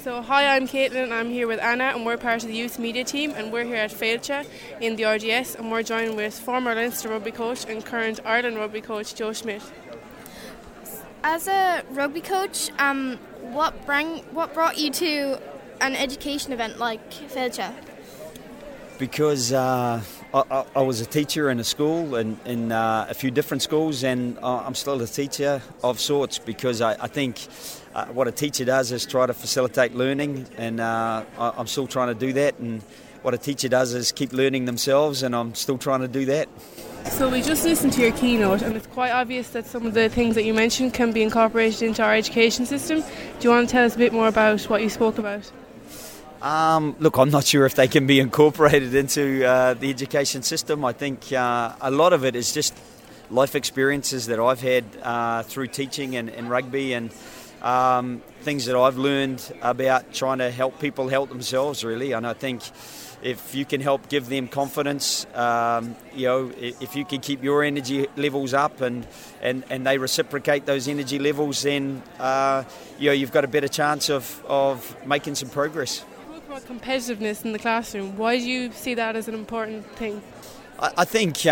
So hi, I'm Caitlin and I'm here with Anna and we're part of the youth media team and we're here at Fáilte in the RDS and we're joined with former Leinster rugby coach and current Ireland rugby coach Joe Schmidt. As a rugby coach, what brought you to an education event like Fáilte? Because I was a teacher in a school, in a few different schools, and I'm still a teacher of sorts because I think what a teacher does is try to facilitate learning, and I'm still trying to do that, and what a teacher does is keep learning themselves, and I'm still trying to do that. So we just listened to your keynote and it's quite obvious that some of the things that you mentioned can be incorporated into our education system. Do you want to tell us a bit more about what you spoke about? Look, I'm not sure if they can be incorporated into the education system. I think a lot of it is just life experiences that I've had through teaching and rugby, and things that I've learned about trying to help people help themselves, really. And I think if you can help give them confidence, if you can keep your energy levels up and they reciprocate those energy levels, then you've got a better chance of making some progress. About competitiveness in the classroom, why do you see that as an important thing? I think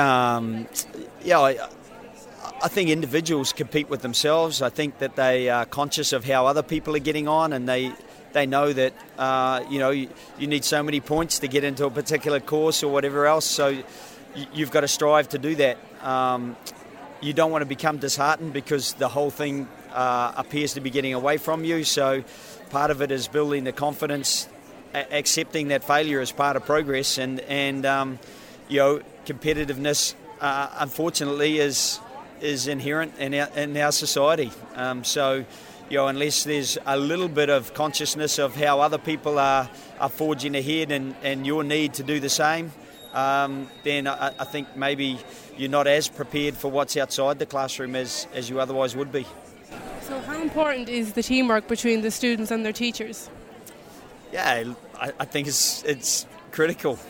I think individuals compete with themselves. I think that they are conscious of how other people are getting on, and they know that you need so many points to get into a particular course or whatever else, so you've got to strive to do that. You don't want to become disheartened because the whole thing appears to be getting away from you, so part of it is building the confidence, accepting that failure is part of progress, and competitiveness unfortunately is inherent in our society. Unless there's a little bit of consciousness of how other people are forging ahead and your need to do the same, then I think maybe you're not as prepared for what's outside the classroom as you otherwise would be. So how important is the teamwork between the students and their teachers? Yeah, I think it's critical.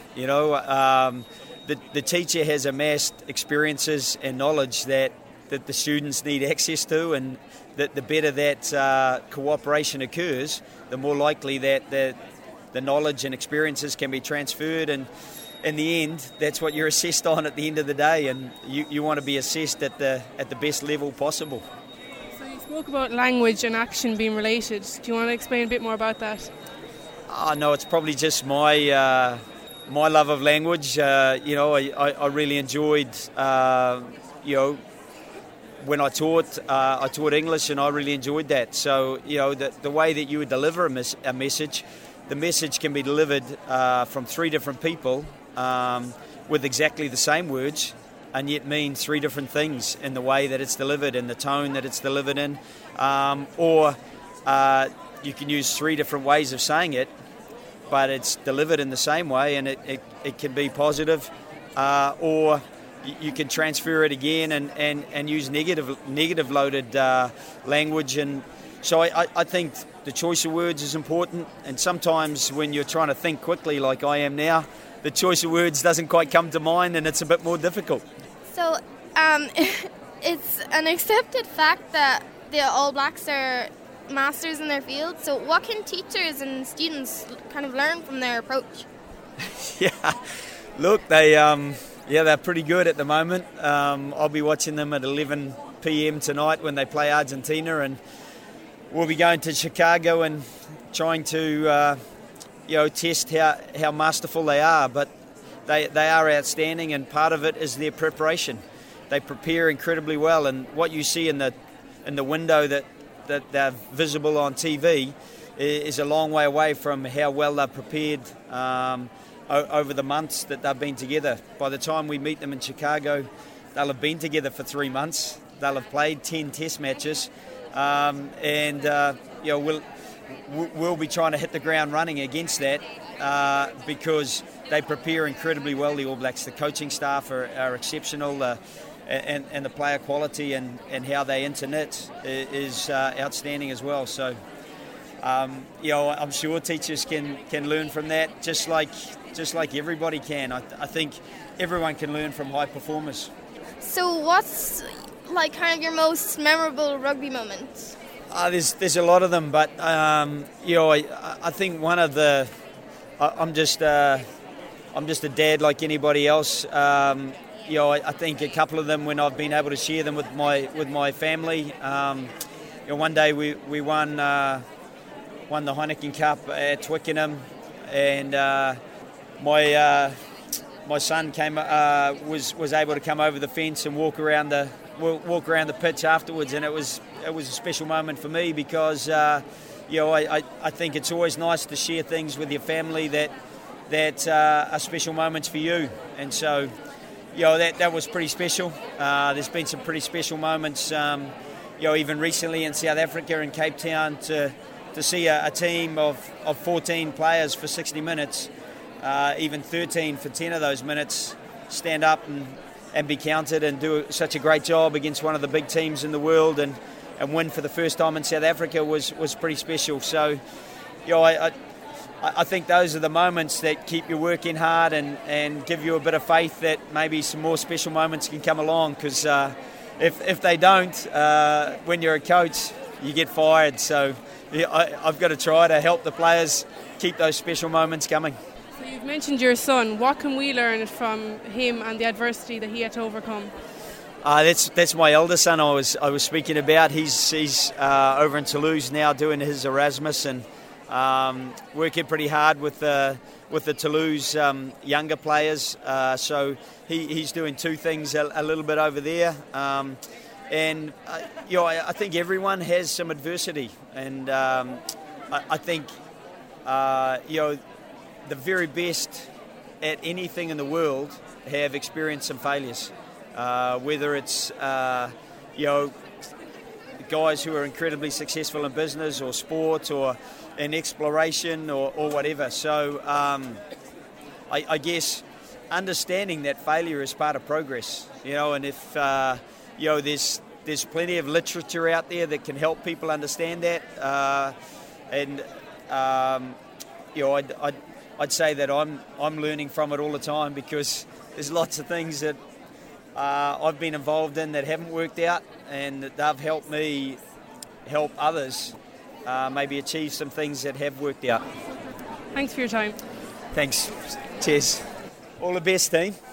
The teacher has amassed experiences and knowledge that the students need access to, and that the better that cooperation occurs, the more likely that the knowledge and experiences can be transferred, and in the end, that's what you're assessed on at the end of the day, and you want to be assessed at the best level possible. So you spoke about language and action being related. Do you want to explain a bit more about that? No, it's probably just my love of language. I really enjoyed, when I taught English, and I really enjoyed that. So, the way that you would deliver a message, the message can be delivered from three different people with exactly the same words, and yet mean three different things in the way that it's delivered, in the tone that it's delivered in, or you can use three different ways of saying it, but it's delivered in the same way, and it can be positive, or you can transfer it again and use negative loaded language. And so I think the choice of words is important, and sometimes when you're trying to think quickly like I am now, the choice of words doesn't quite come to mind, and it's a bit more difficult. So it's an accepted fact that the All Blacks are masters in their field, so what can teachers and students kind of learn from their approach? Look, they're pretty good at the moment. I'll be watching them at 11 p.m. tonight when they play Argentina, and we'll be going to Chicago and trying to test how masterful they are, but they are outstanding, and part of it is their preparation. They prepare incredibly well, and what you see in the window that they're visible on TV is a long way away from how well they're prepared over the months that they've been together. By the time we meet them in Chicago, they'll have been together for 3 months. They'll have played 10 test matches, and we'll be trying to hit the ground running against that because they prepare incredibly well, the All Blacks. The coaching staff are exceptional. And the player quality and how they interknit is outstanding as well. So, I'm sure teachers can learn from that, just like everybody can. I think everyone can learn from high performers. So, what's kind of your most memorable rugby moment? There's a lot of them, but I think one of the I'm just a dad like anybody else. I think a couple of them, when I've been able to share them with my family. One day we won the Heineken Cup at Twickenham, and my son was able to come over the fence and walk around the pitch afterwards, and it was a special moment for me because I think it's always nice to share things with your family that are special moments for you, and so that was pretty special. There's been some pretty special moments, even recently in South Africa in Cape Town to see a team of 14 players for 60 minutes. Even 13 for 10 of those minutes, stand up and be counted and do such a great job against one of the big teams in the world and win for the first time in South Africa was pretty special. So, I think those are the moments that keep you working hard and give you a bit of faith that maybe some more special moments can come along, because if they don't, when you're a coach, you get fired. So I've got to try to help the players keep those special moments coming. So you've mentioned your son. What can we learn from him and the adversity that he had to overcome? That's my elder son I was speaking about. He's over in Toulouse now doing his Erasmus and working pretty hard with the Toulouse younger players. So he's doing two things a little bit over there. And I think everyone has some adversity, and I think the very best at anything in the world have experienced some failures, whether it's guys who are incredibly successful in business or sport or in exploration or whatever. So I guess understanding that failure is part of progress, and if there's plenty of literature out there that can help people understand that, I'd say that I'm learning from it all the time, because there's lots of things that I've been involved in that haven't worked out, and that they've helped me help others maybe achieve some things that have worked out. Thanks for your time. Thanks. Cheers. All the best, team.